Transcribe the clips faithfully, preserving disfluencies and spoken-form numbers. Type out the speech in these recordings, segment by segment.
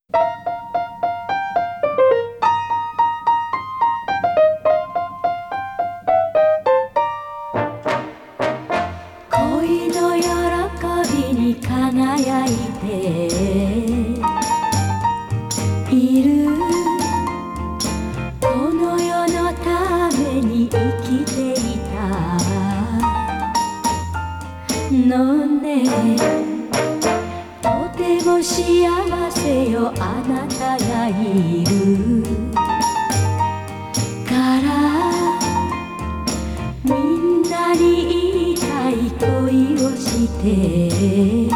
恋の喜びに輝いている、この世のために生きていたのね。とても幸せよあなたがいるから、みんなに言いたい恋をして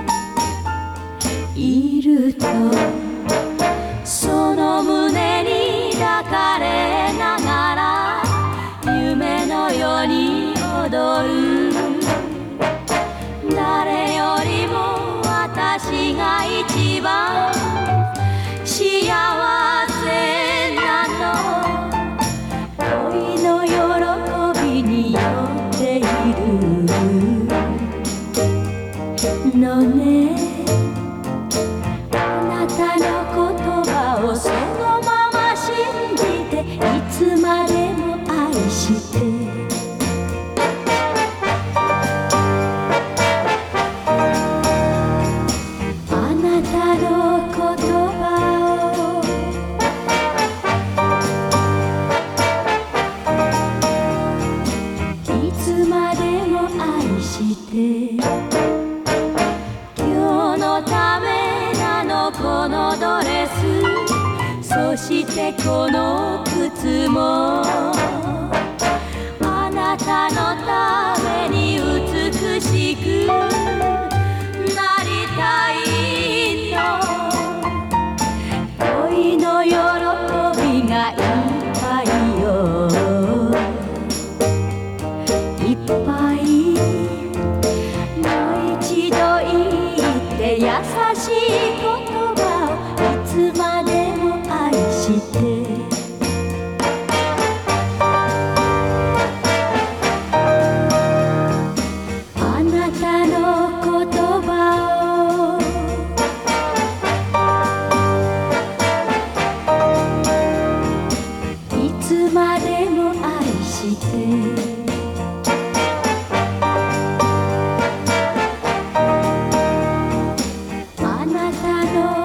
いると、その胸に抱かれながら夢のように踊る。誰よりも私が一番幸せなの。恋の喜びに酔っているのね。あなたの言葉をそのまま信じて、いつまでも愛して。あなたの言葉をいつまでも愛して。今日のためなのこのドレス、そしてこの靴もあなたのために美しくなりたいの。恋の喜びがいっぱいよ、いっぱい。もう一度言って優しい言葉をいつまでも愛して。あなたの言葉をいつまでも愛して。あなたの